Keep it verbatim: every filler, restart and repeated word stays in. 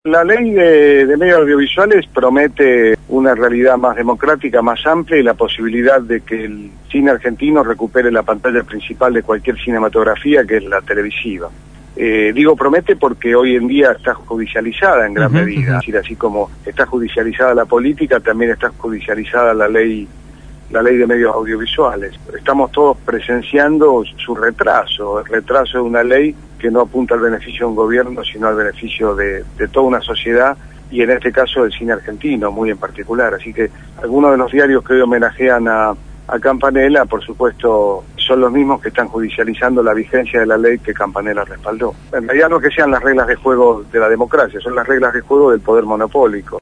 La ley de, de medios audiovisuales promete una realidad más democrática, más amplia y la posibilidad de que el cine argentino recupere la pantalla principal de cualquier cinematografía, que es la televisiva. Eh, digo promete porque hoy en día está judicializada en gran uh-huh, medida, uh-huh. Es decir, así como está judicializada la política, también está judicializada la ley la ley de medios audiovisuales. Estamos todos presenciando su retraso, el retraso de una ley que no apunta al beneficio de un gobierno, sino al beneficio de, de toda una sociedad, y en este caso del cine argentino, muy en particular. Así que algunos de los diarios que hoy homenajean a, a Campanella, por supuesto, son los mismos que están judicializando la vigencia de la ley que Campanella respaldó. En realidad no que sean las reglas de juego de la democracia, son las reglas de juego del poder monopólico.